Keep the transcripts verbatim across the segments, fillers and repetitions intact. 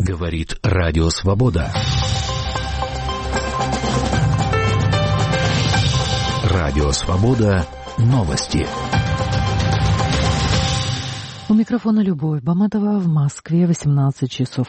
Говорит Радио Свобода. Радио Свобода. Новости. У микрофона Любовь Баматова, в Москве восемнадцать часов.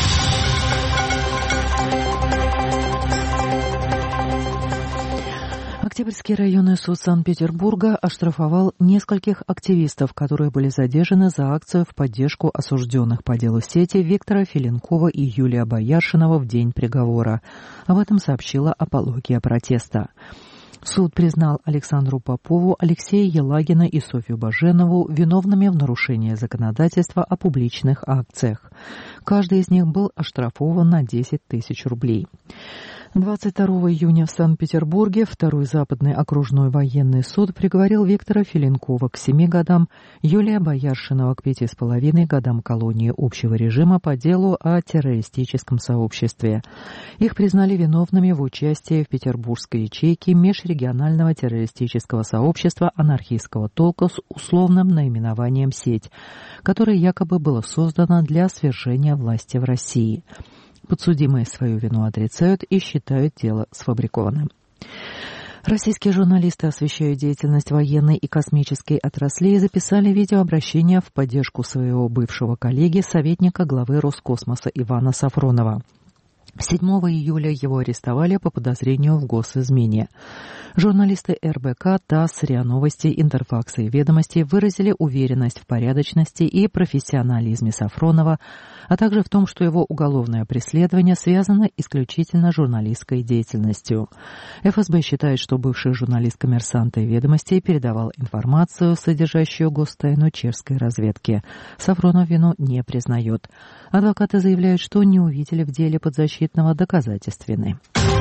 Октябрьский районный суд Санкт-Петербурга оштрафовал нескольких активистов, которые были задержаны за акцию в поддержку осужденных по делу сети Виктора Филенкова и Юлия Бояршинова в день приговора. Об этом сообщила Апология протеста. Суд признал Александру Попову, Алексея Елагина и Софью Баженову виновными в нарушении законодательства о публичных акциях. Каждый из них был оштрафован на десять тысяч рублей. двадцать второго июня в Санкт-Петербурге Второй Западный окружной военный суд приговорил Виктора Филенкова к семи годам, Юлия Бояршинова к пяти с половиной годам колонии общего режима по делу о террористическом сообществе. Их признали виновными в участии в петербургской ячейке межрегионального террористического сообщества анархистского толка с условным наименованием «Сеть», которое якобы было создано для свержения власти в России. Подсудимые свою вину отрицают и считают дело сфабрикованным. Российские журналисты, освещая деятельность военной и космической отраслей, записали видеообращение в поддержку своего бывшего коллеги, советника главы Роскосмоса Ивана Сафронова. седьмого июля его арестовали по подозрению в госизмене. Журналисты эр бэ ка, ТАСС, РИА Новости, Интерфакса и Ведомости выразили уверенность в порядочности и профессионализме Сафронова, а также в том, что его уголовное преследование связано исключительно с журналистской деятельностью. эф эс бэ считает, что бывший журналист «Коммерсанта» и «Ведомостей» передавал информацию, содержащую гостайну чешской разведки. Сафронов вину не признает. Адвокаты заявляют, что не увидели в деле подзащитного доказательств вины.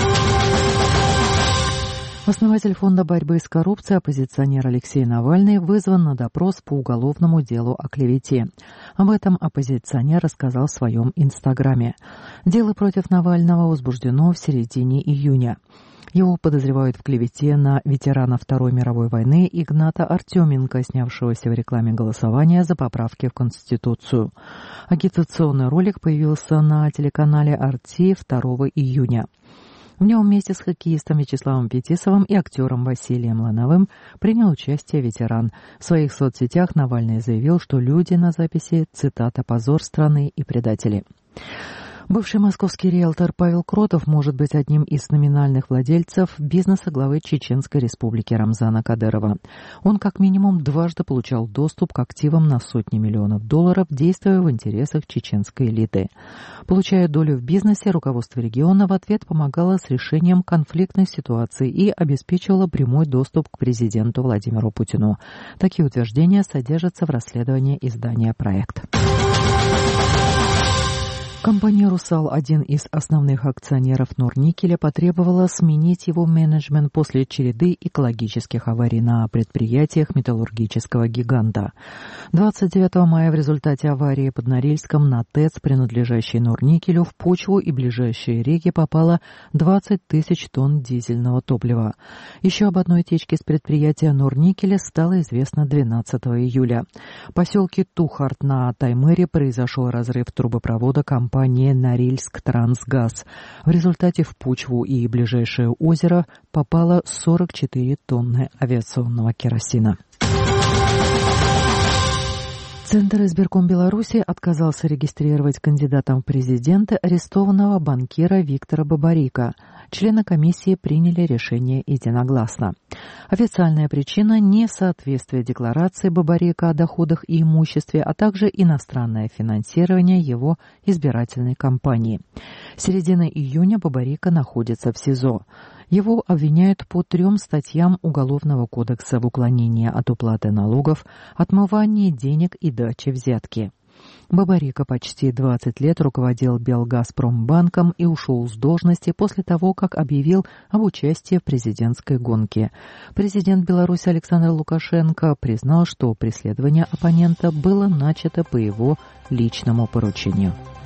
Основатель Фонда борьбы с коррупцией, оппозиционер Алексей Навальный, вызван на допрос по уголовному делу о клевете. Об этом оппозиционер рассказал в своем инстаграме. Дело против Навального возбуждено в середине июня. Его подозревают в клевете на ветерана Второй мировой войны Игната Артеменко, снявшегося в рекламе голосования за поправки в Конституцию. Агитационный ролик появился на телеканале «Арти» второго июня. В нем вместе с хоккеистом Вячеславом Фетисовым и актером Василием Лановым принял участие ветеран. В своих соцсетях Навальный заявил, что люди на записи, цитата, «позор страны и предатели». Бывший московский риэлтор Павел Кротов может быть одним из номинальных владельцев бизнеса главы Чеченской республики Рамзана Кадырова. Он как минимум дважды получал доступ к активам на сотни миллионов долларов, действуя в интересах чеченской элиты. Получая долю в бизнесе, руководство региона в ответ помогало с решением конфликтных ситуаций и обеспечивало прямой доступ к президенту Владимиру Путину. Такие утверждения содержатся в расследовании издания «Проект». Компания «Русал», один из основных акционеров Норникеля, потребовала сменить его менеджмент после череды экологических аварий на предприятиях металлургического гиганта. двадцать девятого мая в результате аварии под Норильском на ТЭЦ, принадлежащей Норникелю, в почву и ближайшие реки попало двадцать тысяч тонн дизельного топлива. Еще об одной течке с предприятия Норникеля стало известно двенадцатого июля. В поселке Тухарт на Таймыре произошел разрыв трубопровода компании компания «Норильск Трансгаз». В результате в почву и ближайшее озеро попало сорок четыре тонны авиационного керосина. Центр избирком Беларуси отказался регистрировать кандидатом в президенты арестованного банкира Виктора Бабарика. Члены комиссии приняли решение единогласно. Официальная причина – несоответствие декларации Бабарика о доходах и имуществе, а также иностранное финансирование его избирательной кампании. С середины июня Бабарика находится в СИЗО. Его обвиняют по трем статьям Уголовного кодекса в уклонении от уплаты налогов, отмывании денег и даче взятки. Бабарика почти двадцать лет руководил Белгазпромбанком и ушел с должности после того, как объявил об участии в президентской гонке. Президент Беларуси Александр Лукашенко признал, что преследование оппонента было начато по его личному поручению.